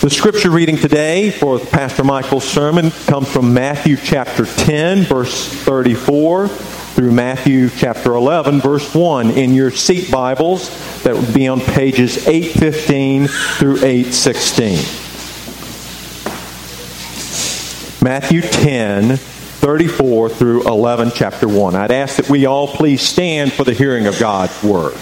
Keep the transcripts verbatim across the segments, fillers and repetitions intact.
The scripture reading today for Pastor Michael's sermon comes from Matthew chapter ten, verse thirty-four, through Matthew chapter eleven, verse one in your seat Bibles. That would be on pages eight fifteen through eight sixteen. Matthew ten, thirty-four through eleven, chapter one. I'd ask that we all please stand for the hearing of God's Word.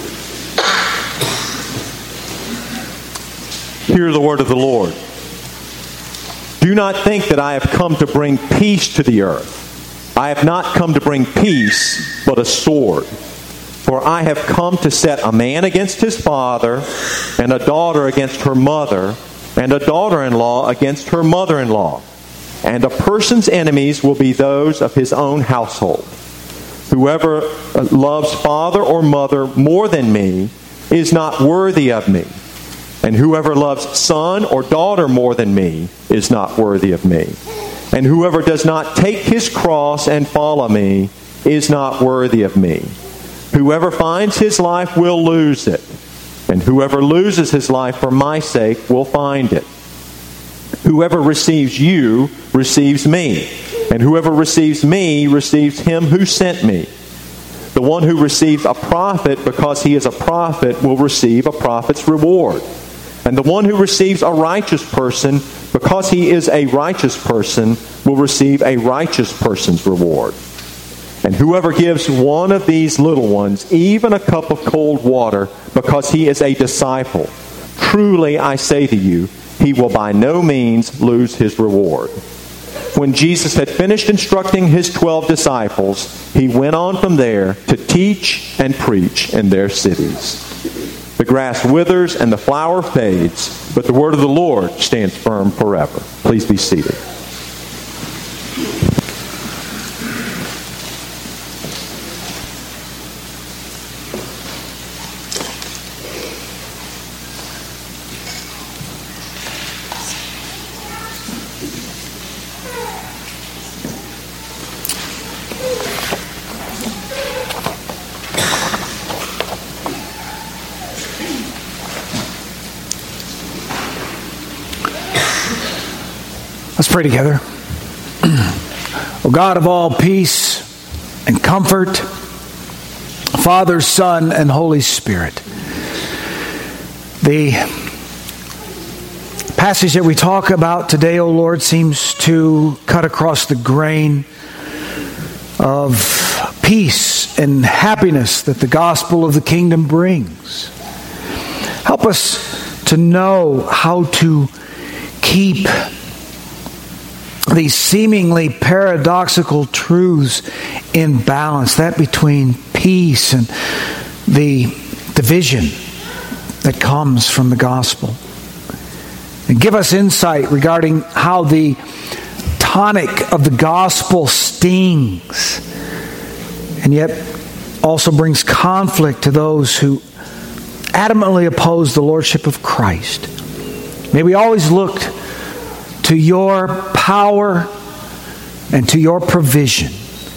Hear the word of the Lord. Do not think that I have come to bring peace to the earth. I have not come to bring peace, but a sword. For I have come to set a man against his father, and a daughter against her mother, and a daughter-in-law against her mother-in-law. And a person's enemies will be those of his own household. Whoever loves father or mother more than me is not worthy of me. And whoever loves son or daughter more than me is not worthy of me. And whoever does not take his cross and follow me is not worthy of me. Whoever finds his life will lose it. And whoever loses his life for my sake will find it. Whoever receives you receives me. And whoever receives me receives him who sent me. The one who receives a prophet because he is a prophet will receive a prophet's reward. And the one who receives a righteous person, because he is a righteous person, will receive a righteous person's reward. And whoever gives one of these little ones even a cup of cold water, because he is a disciple, truly I say to you, he will by no means lose his reward. When Jesus had finished instructing his twelve disciples, he went on from there to teach and preach in their cities. The grass withers and the flower fades, but the word of the Lord stands firm forever. Please be seated. Let's pray together. O God of all peace and comfort, Father, Son, and Holy Spirit, the passage that we talk about today, O Lord, seems to cut across the grain of peace and happiness that the gospel of the kingdom brings. Help us to know how to keep these seemingly paradoxical truths in balance, that between peace and the division that comes from the gospel. And give us insight regarding how the tonic of the gospel stings and yet also brings conflict to those who adamantly oppose the lordship of Christ. May we always look to your power and to your provision,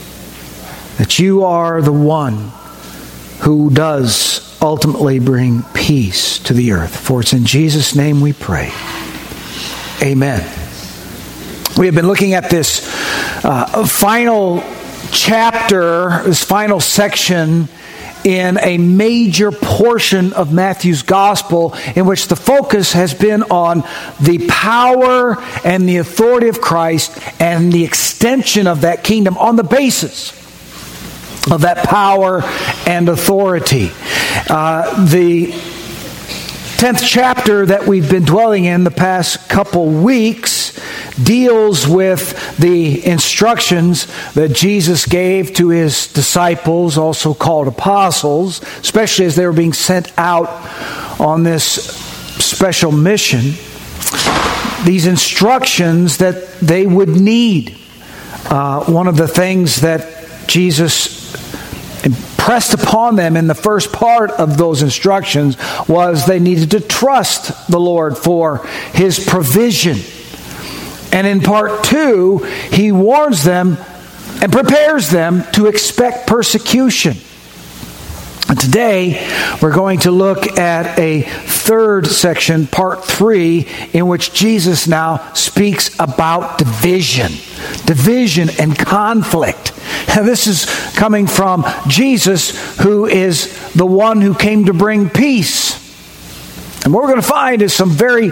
that you are the one who does ultimately bring peace to the earth. For it's in Jesus' name we pray. Amen. We have been looking at this uh, final chapter, this final section in a major portion of Matthew's gospel, in which the focus has been on the power and the authority of Christ and the extension of that kingdom on the basis of that power and authority. Uh, the tenth chapter that we've been dwelling in the past couple weeks deals with the instructions that Jesus gave to his disciples, also called apostles, especially as they were being sent out on this special mission. These instructions that they would need. Uh, one of the things that Jesus impressed upon them in the first part of those instructions was they needed to trust the Lord for his provision. And in part two, he warns them and prepares them to expect persecution. And today, we're going to look at a third section, part three, in which Jesus now speaks about division. Division and conflict. And this is coming from Jesus, who is the one who came to bring peace. And what we're going to find is some very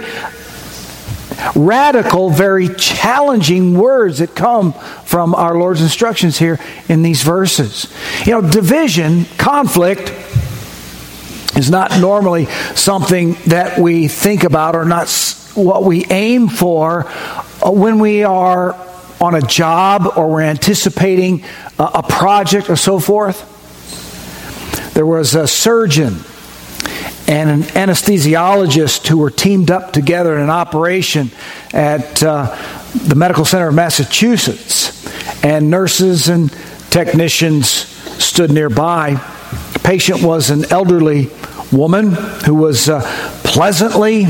radical, very challenging words that come from our Lord's instructions here in these verses. You know, division, conflict, is not normally something that we think about or not what we aim for when we are on a job or we're anticipating a project or so forth. There was a surgeon and an anesthesiologist who were teamed up together in an operation at uh, the Medical Center of Massachusetts. And nurses and technicians stood nearby. The patient was an elderly woman who was uh, pleasantly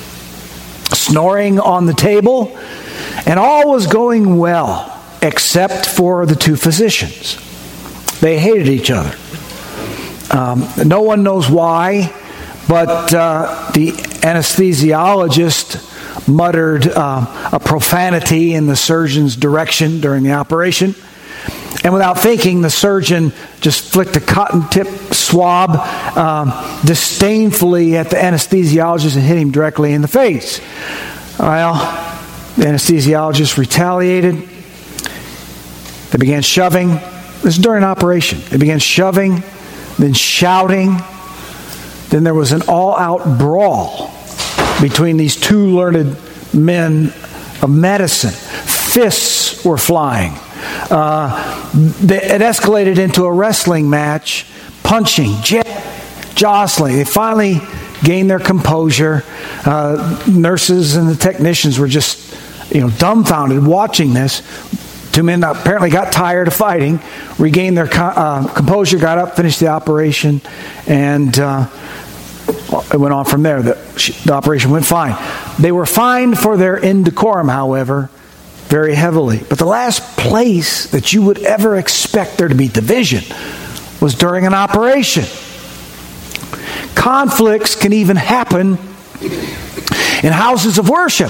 snoring on the table, and all was going well except for the two physicians. They hated each other. Um, no one knows why. But uh, the anesthesiologist muttered uh, a profanity in the surgeon's direction during the operation. And without thinking, the surgeon just flicked a cotton tip swab um, disdainfully at the anesthesiologist and hit him directly in the face. Well, the anesthesiologist retaliated. They began shoving. This is during an operation. They began shoving, then shouting. Then there was an all-out brawl between these two learned men of medicine. Fists were flying. Uh, it escalated into a wrestling match, punching, jostling. They finally gained their composure. Uh, nurses and the technicians were just, you know, dumbfounded watching this. Two men apparently got tired of fighting, regained their uh, composure, got up, finished the operation, and uh, it went on from there. The, the operation went fine. They were fined for their indecorum, however, very heavily. But the last place that you would ever expect there to be division was during an operation. Conflicts can even happen in houses of worship.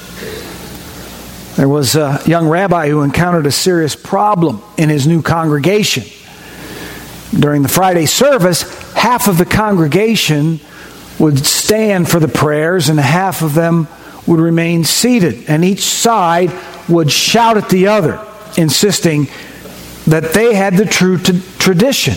There was a young rabbi who encountered a serious problem in his new congregation. During the Friday service, half of the congregation would stand for the prayers and half of them would remain seated. And each side would shout at the other, insisting that they had the true t- tradition.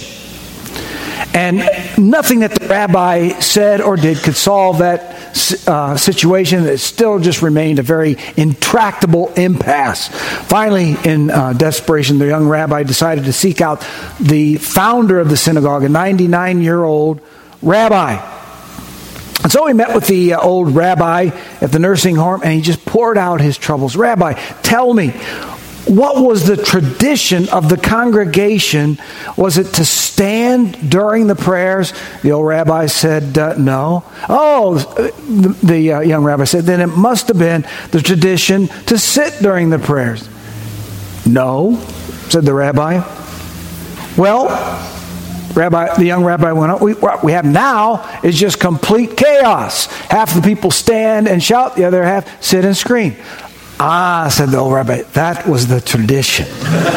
And nothing that the rabbi said or did could solve that uh, situation. It still just remained a very intractable impasse. Finally, in uh, desperation, the young rabbi decided to seek out the founder of the synagogue, a ninety-nine-year-old rabbi. And so he met with the uh, old rabbi at the nursing home, and he just poured out his troubles. Rabbi, tell me, what was the tradition of the congregation? Was it to stand during the prayers? The old rabbi said, uh, no. Oh, the, the uh, young rabbi said, then it must have been the tradition to sit during the prayers. No, said the rabbi. Well, Rabbi, the young rabbi went on, we, what we have now is just complete chaos. Half the people stand and shout, the other half sit and scream. Ah, said the old rabbi, that was the tradition.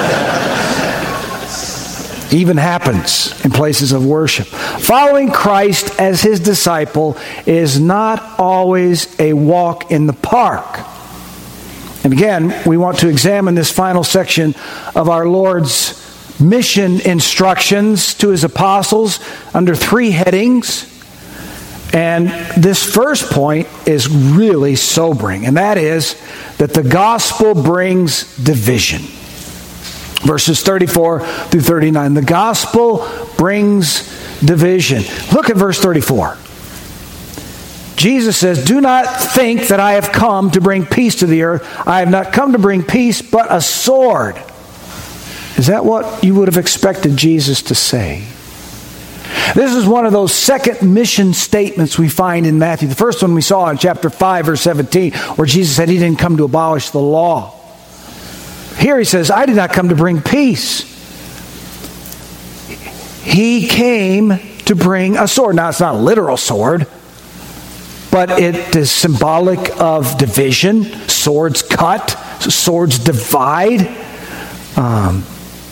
Even happens in places of worship. Following Christ as his disciple is not always a walk in the park. And again, we want to examine this final section of our Lord's mission instructions to his apostles under three headings. And this first point is really sobering, and that is that the gospel brings division. Verses thirty-four through thirty-nine. The gospel brings division. Look at verse thirty-four. Jesus says, do not think that I have come to bring peace to the earth. I have not come to bring peace, but a sword. Is that what you would have expected Jesus to say? This is one of those second mission statements we find in Matthew. The first one we saw in chapter five, verse seventeen, where Jesus said he didn't come to abolish the law. Here he says, I did not come to bring peace. He came to bring a sword. Now, it's not a literal sword, but it is symbolic of division. Swords cut, swords divide. Um,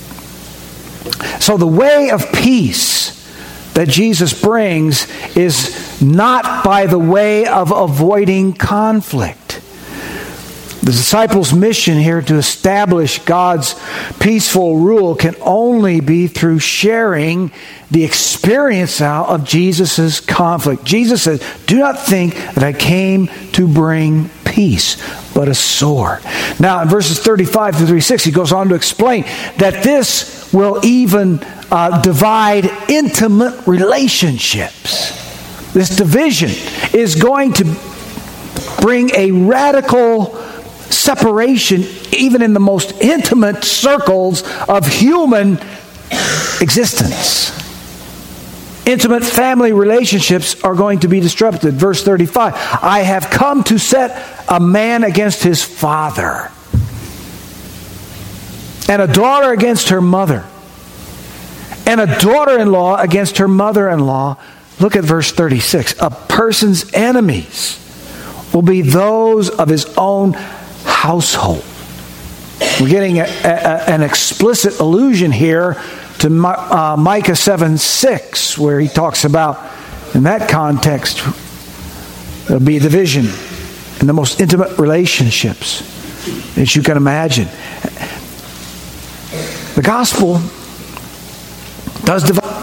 so the way of peace that Jesus brings is not by the way of avoiding conflict. The disciples' mission here to establish God's peaceful rule can only be through sharing the experience out of Jesus' conflict. Jesus says, "Do not think that I came to bring peace, but a sword." Now, in verses thirty-five to thirty-six, he goes on to explain that this will even uh, divide intimate relationships. This division is going to bring a radical separation even in the most intimate circles of human existence. Intimate family relationships are going to be disrupted. Verse thirty-five, "I have come to set a man against his father, and a daughter against her mother, and a daughter-in-law against her mother-in-law." Look at verse thirty-six. "A person's enemies will be those of his own household." We're getting a, a, an explicit allusion here to uh, Micah seven six, where he talks about, in that context, there'll be a division in the most intimate relationships that you can imagine. The gospel does divide.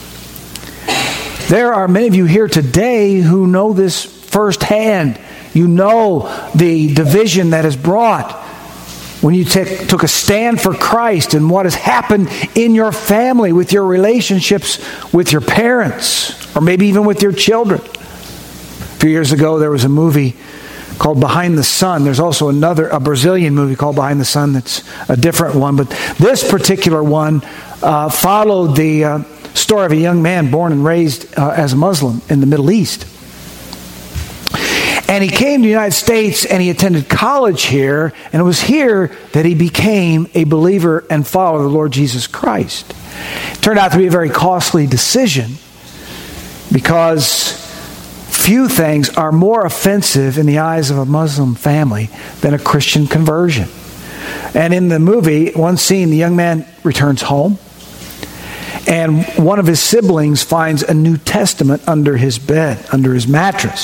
There are many of you here today who know this firsthand. You know the division that is brought when you take, took a stand for Christ and what has happened in your family, with your relationships with your parents, or maybe even with your children. A few years ago, there was a movie called Behind the Sun. There's also another, a Brazilian movie called Behind the Sun that's a different one. But this particular one uh, followed the uh, story of a young man born and raised uh, as a Muslim in the Middle East. And he came to the United States and he attended college here, and it was here that he became a believer and follower of the Lord Jesus Christ. It turned out to be a very costly decision, because few things are more offensive in the eyes of a Muslim family than a Christian conversion. And in the movie, one scene, the young man returns home, and one of his siblings finds a New Testament under his bed, under his mattress.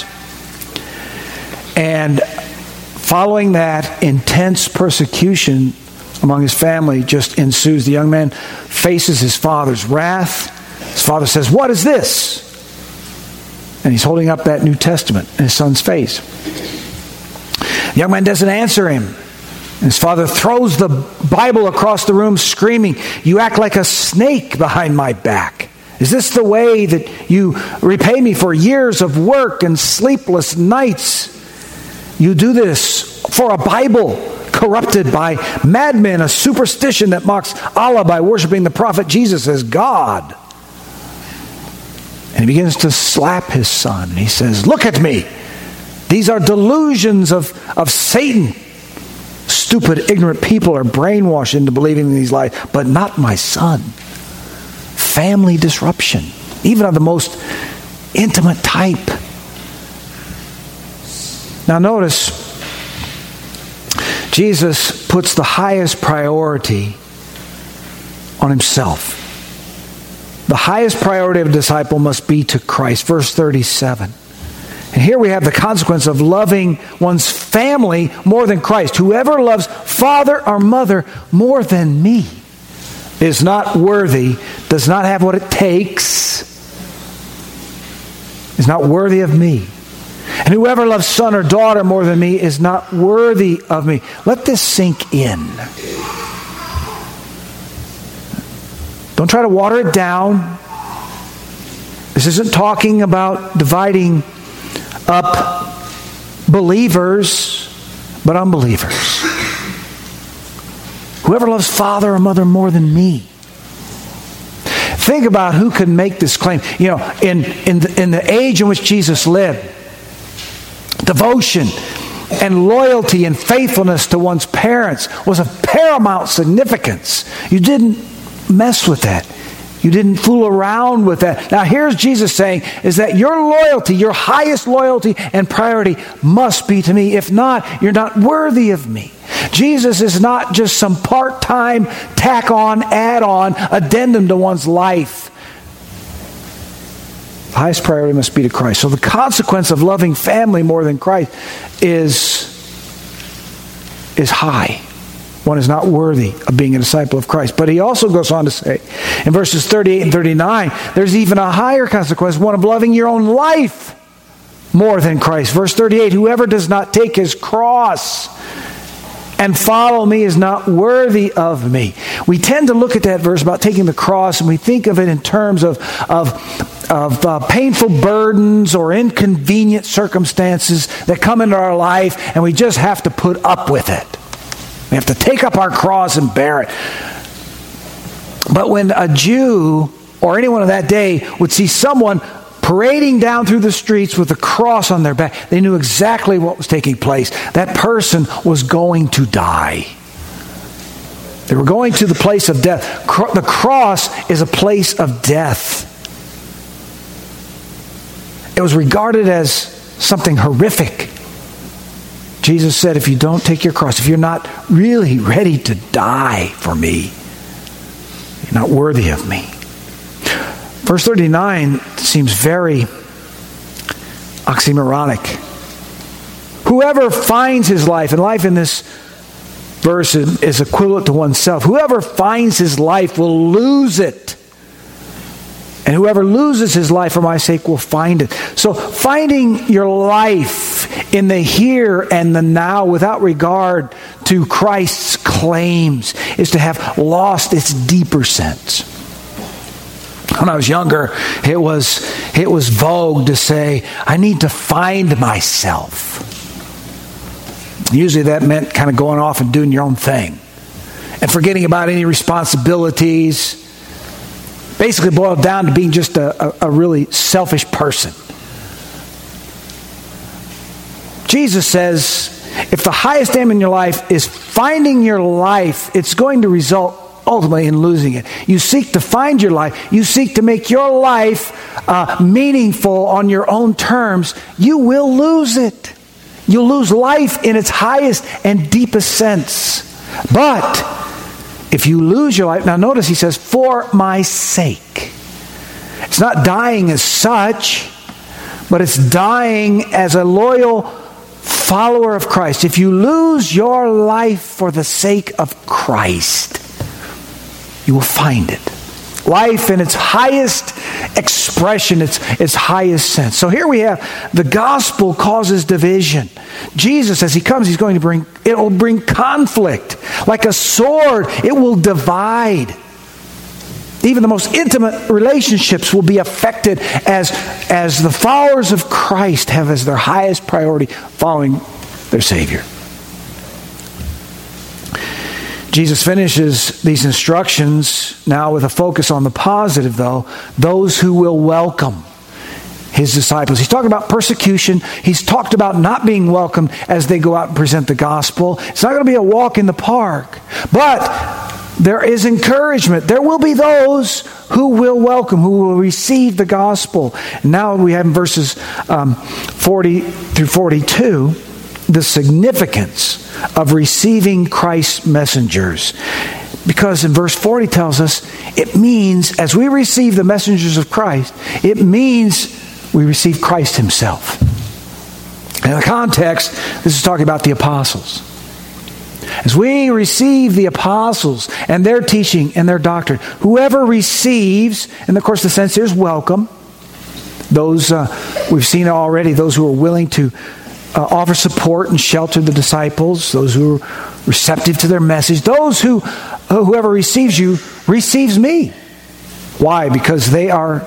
And following that, intense persecution among his family just ensues. The young man faces his father's wrath. His father says, "What is this?" And he's holding up that New Testament in his son's face. The young man doesn't answer him. And his father throws the Bible across the room, screaming, "You act like a snake behind my back. Is this the way that you repay me for years of work and sleepless nights? You do this for a Bible corrupted by madmen, a superstition that mocks Allah by worshiping the prophet Jesus as God." And he begins to slap his son. And he says, "Look at me. These are delusions of, of Satan. Stupid, ignorant people are brainwashed into believing in these lies, but not my son." Family disruption, even of the most intimate type. Now notice, Jesus puts the highest priority on himself. The highest priority of a disciple must be to Christ. Verse thirty-seven. And here we have the consequence of loving one's family more than Christ. "Whoever loves father or mother more than me is not worthy," does not have what it takes, is not worthy of me. "And whoever loves son or daughter more than me is not worthy of me." Let this sink in. Don't try to water it down. This isn't talking about dividing up believers, but unbelievers. Whoever loves father or mother more than me. Think about who could make this claim. You know, in, in, the, in the age in which Jesus lived, devotion and loyalty and faithfulness to one's parents was of paramount significance. You didn't mess with that. You didn't fool around with that. Now here's Jesus saying is that your loyalty, your highest loyalty and priority must be to me. If not, you're not worthy of me. Jesus is not just some part-time, tack-on, add-on, addendum to one's life. The highest priority must be to Christ. So the consequence of loving family more than Christ is, is high. One is not worthy of being a disciple of Christ. But he also goes on to say, in verses thirty-eight and thirty-nine, there's even a higher consequence, one of loving your own life more than Christ. Verse thirty-eight, whoever does not take his cross and follow me is not worthy of me. We tend to look at that verse about taking the cross and we think of it in terms of, of, of uh, painful burdens or inconvenient circumstances that come into our life and we just have to put up with it. We have to take up our cross and bear it. But when a Jew or anyone of that day would see someone parading down through the streets with a cross on their back, they knew exactly what was taking place. That person was going to die. They were going to the place of death. The cross is a place of death. It was regarded as something horrific. Jesus said, if you don't take your cross, if you're not really ready to die for me, you're not worthy of me. Verse thirty-nine seems very oxymoronic. Whoever finds his life, and life in this verse is equivalent to oneself. Whoever finds his life will lose it. And whoever loses his life for my sake will find it. So finding your life in the here and the now without regard to Christ's claims is to have lost its deeper sense. When I was younger, it was, it was vogue to say, I need to find myself. Usually that meant kind of going off and doing your own thing and forgetting about any responsibilities. Basically boiled down to being just a, a, a really selfish person. Jesus says, if the highest aim in your life is finding your life, it's going to result ultimately in losing it. You seek to find your life. You seek to make your life uh, meaningful on your own terms. You will lose it. You'll lose life in its highest and deepest sense. But if you lose your life, now notice he says, for my sake. It's not dying as such, but it's dying as a loyal follower of Christ. If you lose your life for the sake of Christ, you will find it. Life in its highest expression, its, its highest sense. So here we have the gospel causes division. Jesus, as he comes, he's going to bring, it will bring conflict. Like a sword, it will divide. Even the most intimate relationships will be affected as, as the followers of Christ have as their highest priority following their Savior. Jesus finishes these instructions now with a focus on the positive, though. Those who will welcome his disciples. He's talking about persecution. He's talked about not being welcomed as they go out and present the gospel. It's not going to be a walk in the park. But there is encouragement. There will be those who will welcome, who will receive the gospel. And now we have in verses um, forty through forty-two the significance of receiving Christ's messengers. Because in verse forty tells us, it means, as we receive the messengers of Christ, it means we receive Christ himself. In the context, this is talking about the apostles. As we receive the apostles and their teaching and their doctrine, whoever receives, and of course the sense here is welcome, those, uh, we've seen already, those who are willing to Uh, offer support and shelter the disciples, those who are receptive to their message, those who, uh, whoever receives you, receives me. Why? Because they are,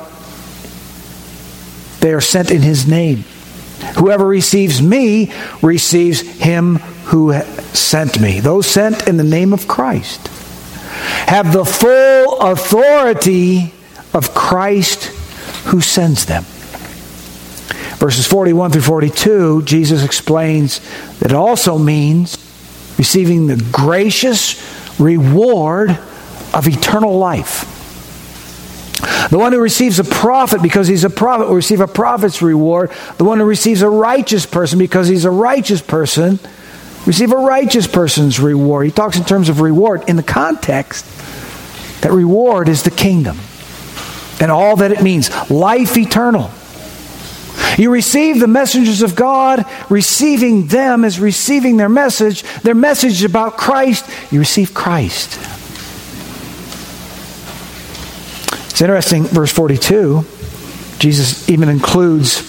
they are sent in his name. Whoever receives me, receives him who sent me. Those sent in the name of Christ have the full authority of Christ who sends them. Verses forty-one through forty-two, Jesus explains that it also means receiving the gracious reward of eternal life. The one who receives a prophet because he's a prophet will receive a prophet's reward. The one who receives a righteous person because he's a righteous person receive a righteous person's reward. He talks in terms of reward in the context that reward is the kingdom and all that it means, life eternal. You receive the messengers of God. Receiving them is receiving their message. Their message is about Christ. You receive Christ. It's interesting, verse forty-two, Jesus even includes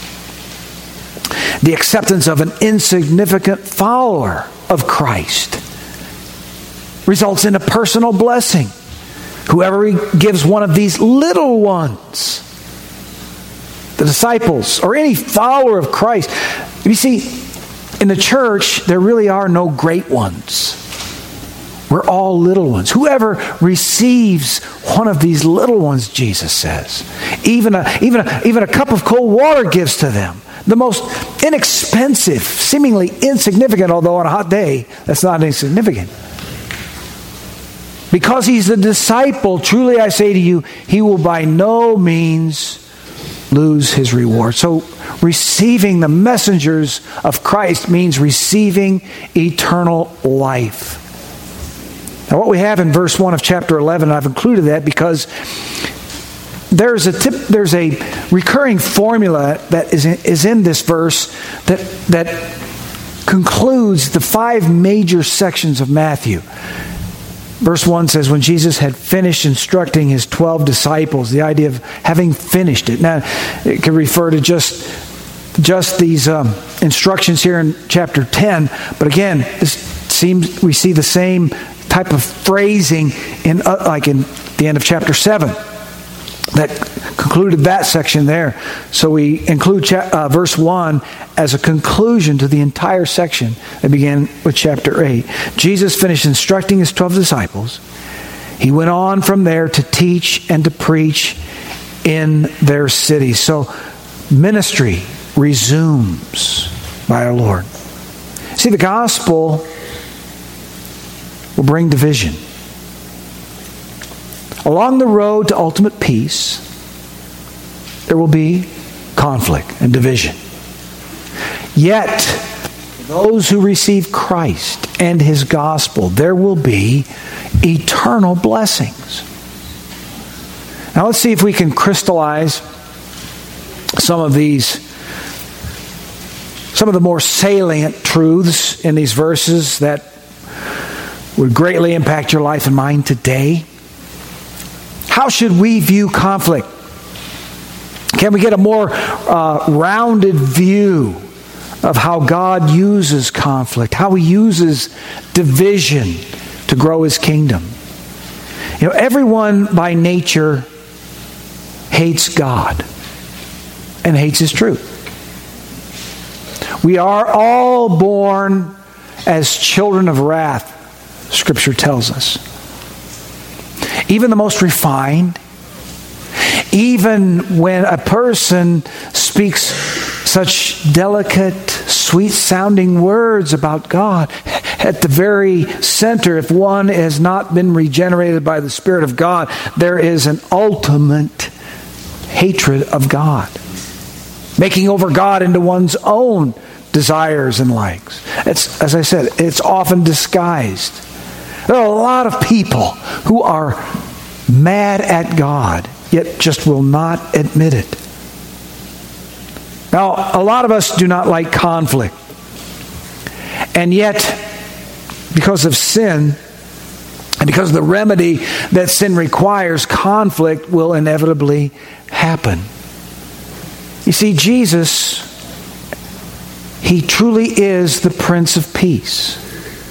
the acceptance of an insignificant follower of Christ. Results in a personal blessing. Whoever gives one of these little ones, the disciples, or any follower of Christ. You see, in the church, there really are no great ones. We're all little ones. Whoever receives one of these little ones, Jesus says, even a, even a, even a cup of cold water gives to them. The most inexpensive, seemingly insignificant, although on a hot day, that's not insignificant. Because he's a disciple, truly I say to you, he will by no means lose his reward. So receiving the messengers of Christ means receiving eternal life. Now what we have in verse one of chapter eleven, I've included that because there's a tip, there's a recurring formula that is in, is in this verse that that concludes the five major sections of Matthew. Verse one says, when Jesus had finished instructing his twelve disciples, the idea of having finished it. Now, it could refer to just, just these um, instructions here in chapter ten. But again, this seems we see the same type of phrasing in uh, like in the end of chapter seven that concluded that section there. So we include cha- uh, verse one as a conclusion to the entire section that began with chapter eight. Jesus finished instructing his twelve disciples. He went on from there to teach and to preach in their cities. So ministry resumes by our Lord. See, the gospel will bring division. Along the road to ultimate peace, there will be conflict and division. Yet, those who receive Christ and his gospel, there will be eternal blessings. Now let's see if we can crystallize some of these, some of the more salient truths in these verses that would greatly impact your life and mine today. How should we view conflict? Can we get a more uh, rounded view of how God uses conflict, how he uses division to grow his kingdom? You know, everyone by nature hates God and hates his truth. We are all born as children of wrath, Scripture tells us. Even the most refined, even when a person speaks such delicate, sweet-sounding words about God, at the very center, if one has not been regenerated by the Spirit of God, there is an ultimate hatred of God, making over God into one's own desires and likes. It's, as I said, it's often disguised. There are a lot of people who are mad at God, yet just will not admit it. Now, a lot of us do not like conflict. And yet, because of sin, and because of the remedy that sin requires, conflict will inevitably happen. You see, Jesus, he truly is the Prince of Peace.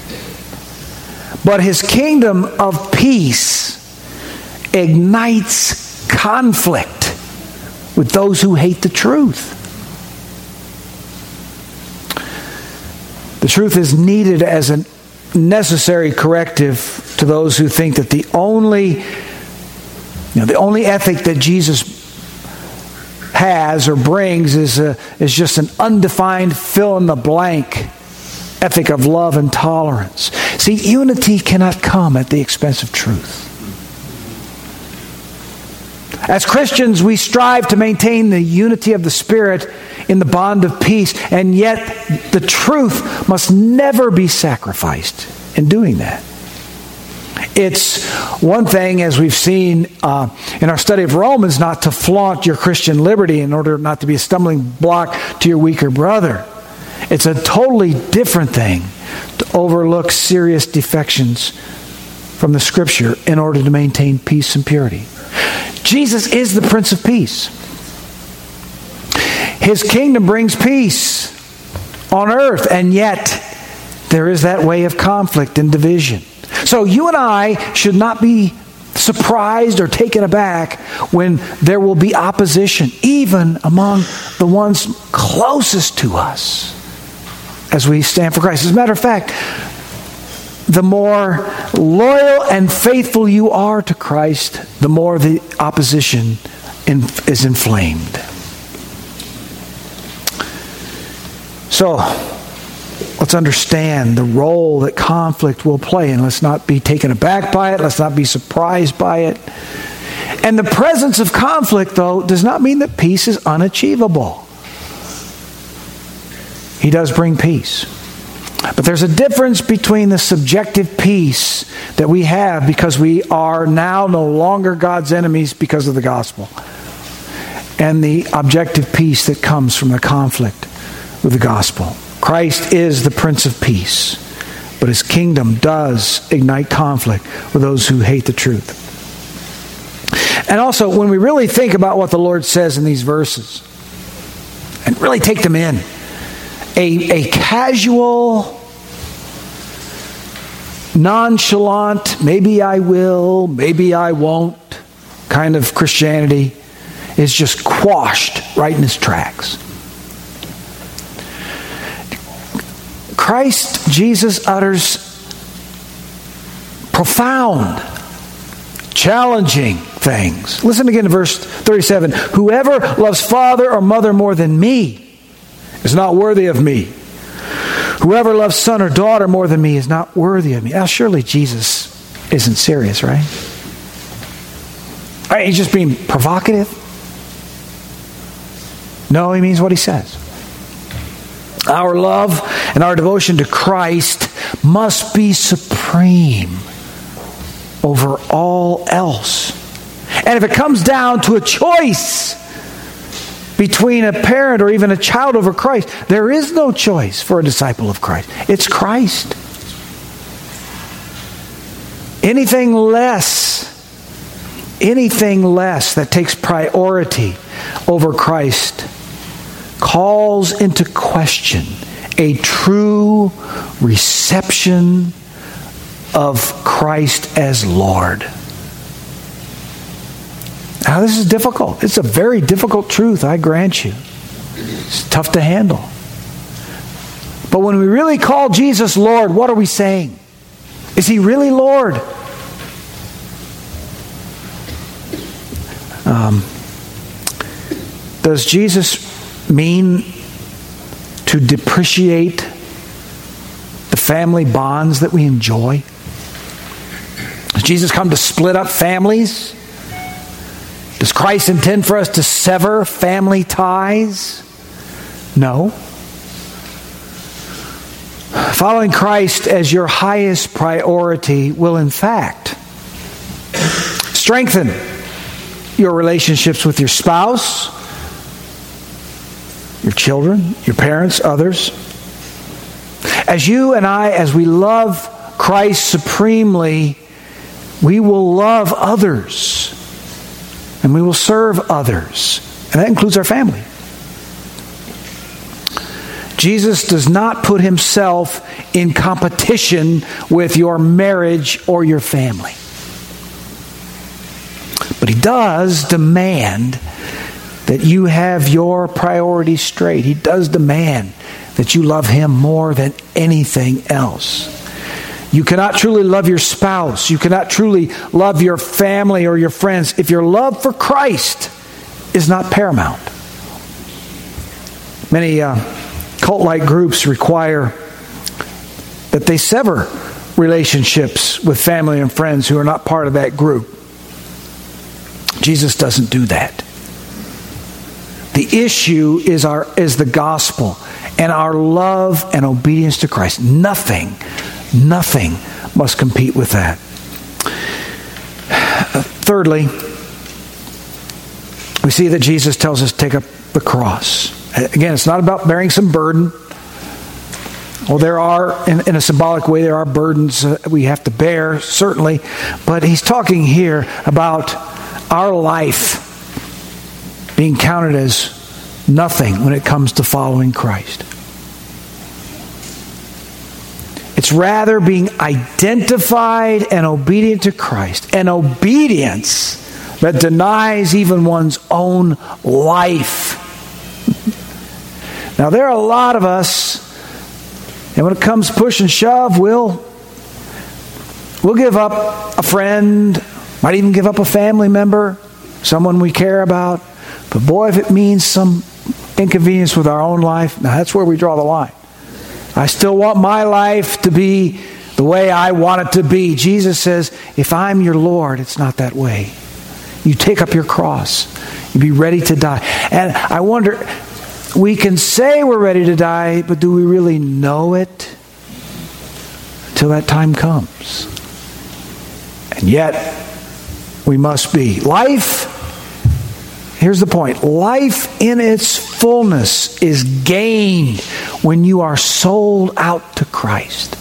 But his kingdom of peace ignites conflict with those who hate the truth. The truth is needed as a necessary corrective to those who think that the only, you know, the only ethic that Jesus has or brings is a, is just an undefined fill-in-the-blank ethic of love and tolerance. See, unity cannot come at the expense of truth. As Christians, we strive to maintain the unity of the Spirit in the bond of peace, and yet the truth must never be sacrificed in doing that. It's one thing, as we've seen uh, in our study of Romans, not to flaunt your Christian liberty in order not to be a stumbling block to your weaker brother. It's a totally different thing to overlook serious defections from the Scripture in order to maintain peace and purity. Jesus is the Prince of Peace. His kingdom brings peace on earth, and yet there is that way of conflict and division. So you and I should not be surprised or taken aback when there will be opposition, even among the ones closest to us, as we stand for Christ. As a matter of fact, the more loyal and faithful you are to Christ, the more the opposition is inflamed. So, let's understand the role that conflict will play, and let's not be taken aback by it. Let's not be surprised by it. And the presence of conflict, though, does not mean that peace is unachievable. He does bring peace. But there's a difference between the subjective peace that we have because we are now no longer God's enemies because of the gospel, and the objective peace that comes from the conflict with the gospel. Christ is the Prince of Peace, but His kingdom does ignite conflict with those who hate the truth. And also, when we really think about what the Lord says in these verses, and really take them in, a, a casual, nonchalant, maybe I will, maybe I won't kind of Christianity is just quashed right in its tracks. Christ Jesus utters profound, challenging things. Listen again to verse thirty-seven. Whoever loves father or mother more than me is not worthy of me. Whoever loves son or daughter more than me is not worthy of me. Now, surely Jesus isn't serious, right? Right, he's just being provocative? No, he means what he says. Our love and our devotion to Christ must be supreme over all else. And if it comes down to a choice between a parent or even a child over Christ, there is no choice for a disciple of Christ. It's Christ. Anything less, anything less that takes priority over Christ calls into question a true reception of Christ as Lord. Now, this is difficult. It's a very difficult truth, I grant you. It's tough to handle. But when we really call Jesus Lord, what are we saying? Is He really Lord? Um, does Jesus mean to depreciate the family bonds that we enjoy? Does Jesus come to split up families? Does Christ intend for us to sever family ties? No. Following Christ as your highest priority will, in fact, strengthen your relationships with your spouse, your children, your parents, others. As you and I, as we love Christ supremely, we will love others. And we will serve others. And that includes our family. Jesus does not put Himself in competition with your marriage or your family. But He does demand that you have your priorities straight. He does demand that you love Him more than anything else. You cannot truly love your spouse. You cannot truly love your family or your friends if your love for Christ is not paramount. Many uh, cult-like groups require that they sever relationships with family and friends who are not part of that group. Jesus doesn't do that. The issue is our is the gospel and our love and obedience to Christ. Nothing, nothing must compete with that. Thirdly, we see that Jesus tells us to take up the cross. Again, it's not about bearing some burden. Well, there are, in, in a symbolic way, there are burdens uh, we have to bear, certainly. But he's talking here about our life being counted as nothing when it comes to following Christ. It's rather being identified and obedient to Christ. An obedience that denies even one's own life. Now, there are a lot of us, and when it comes push and shove, we'll, we'll give up a friend, might even give up a family member, someone we care about. But boy, if it means some inconvenience with our own life, now that's where we draw the line. I still want my life to be the way I want it to be. Jesus says, if I'm your Lord, it's not that way. You take up your cross. You be ready to die. And I wonder, we can say we're ready to die, but do we really know it till that time comes? And yet, we must be. Life, here's the point. Life in its fullness is gained when you are sold out to Christ.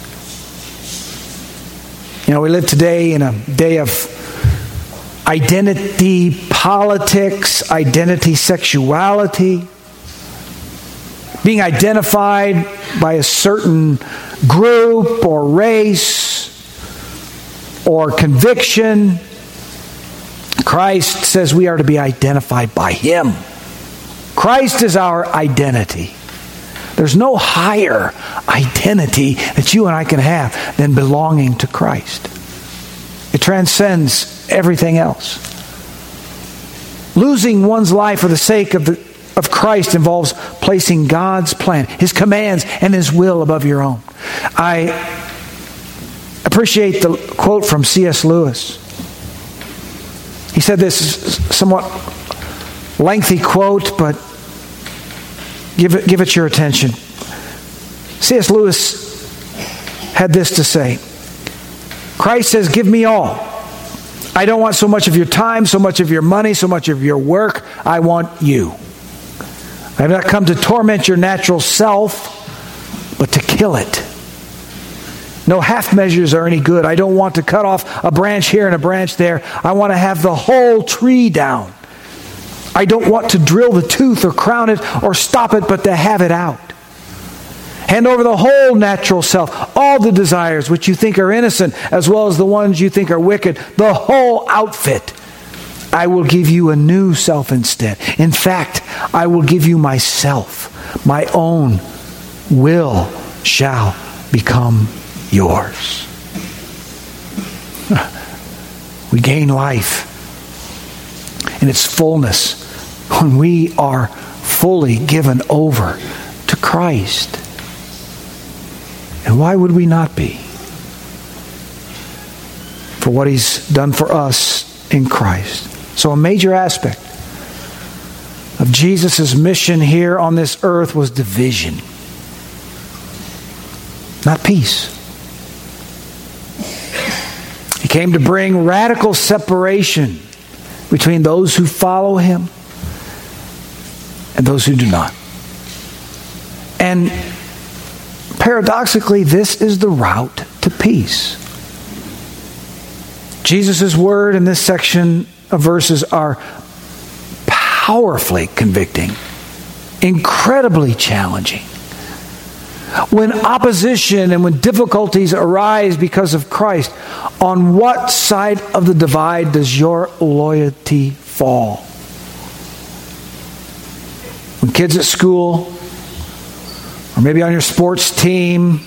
You know, we live today in a day of identity politics, identity sexuality, being identified by a certain group or race or conviction. Christ says we are to be identified by Him. Christ is our identity. There's no higher identity that you and I can have than belonging to Christ. It transcends everything else. Losing one's life for the sake of the of Christ involves placing God's plan, His commands, and His will above your own. I appreciate the quote from C S Lewis. He said this somewhat lengthy quote, but give it, give it your attention. C S Lewis had this to say. Christ says, give me all. I don't want so much of your time, so much of your money, so much of your work. I want you. I have not come to torment your natural self, but to kill it. No half measures are any good. I don't want to cut off a branch here and a branch there. I want to have the whole tree down. I don't want to drill the tooth or crown it or stop it, but to have it out. Hand over the whole natural self, all the desires which you think are innocent, as well as the ones you think are wicked, the whole outfit. I will give you a new self instead. In fact, I will give you myself. My own will shall become yours. We gain life in its fullness when we are fully given over to Christ. And why would we not be? For what He's done for us in Christ. So a major aspect of Jesus' mission here on this earth was division, not peace. He came to bring radical separation between those who follow Him and those who do not. And paradoxically, this is the route to peace. Jesus' word in this section of verses are powerfully convicting, incredibly challenging. When opposition and when difficulties arise because of Christ, on what side of the divide does your loyalty fall? When kids at school, or maybe on your sports team,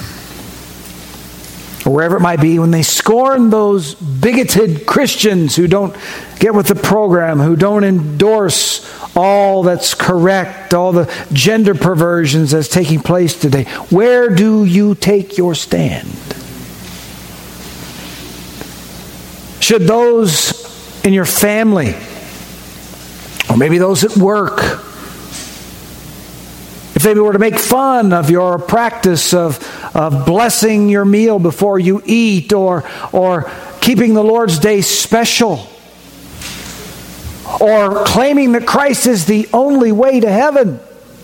or wherever it might be, when they scorn those bigoted Christians who don't get with the program, who don't endorse all that's correct, all the gender perversions that's taking place today, where do you take your stand? Should those in your family Or maybe those at work. If they were to make fun of your practice of, of blessing your meal before you eat, or, or keeping the Lord's Day special, or claiming that Christ is the only way to heaven,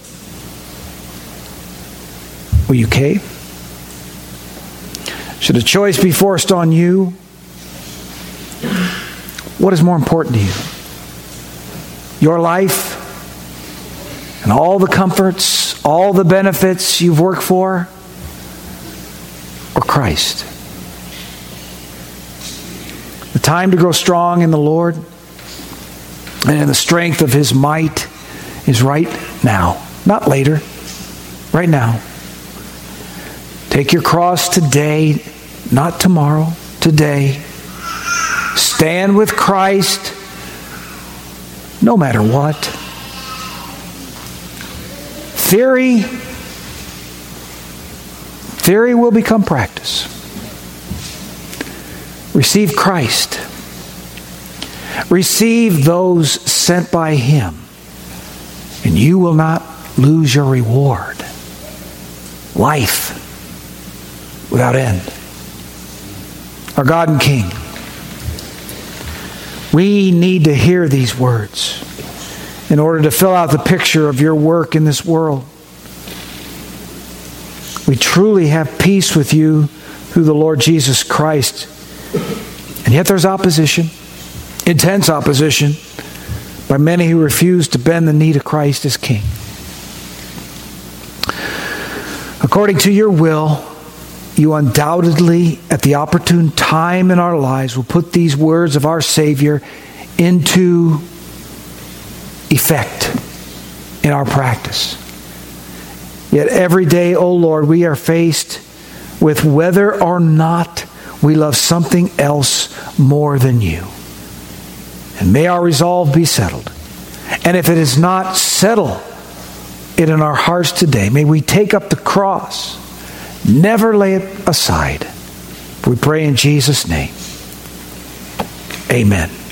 will you cave? Should a choice be forced on you? What is more important to you? Your life and all the comforts, all the benefits you've worked for, or Christ? The time to grow strong in the Lord and in the strength of His might is right now, not later, right now. Take your cross today, not tomorrow, today. Stand with Christ no matter what. Theory, theory will become practice. Receive Christ. Receive those sent by Him, and you will not lose your reward. Life without end. Our God and King, we need to hear these words in order to fill out the picture of your work in this world. We truly have peace with you through the Lord Jesus Christ. And yet there's opposition, intense opposition, by many who refuse to bend the knee to Christ as King. According to your will, you undoubtedly, at the opportune time in our lives, will put these words of our Savior into effect in our practice. Yet every day, O Lord, we are faced with whether or not we love something else more than you. And may our resolve be settled. And if it is not, settle it in our hearts today. May we take up the cross, never lay it aside. We pray in Jesus' name. Amen.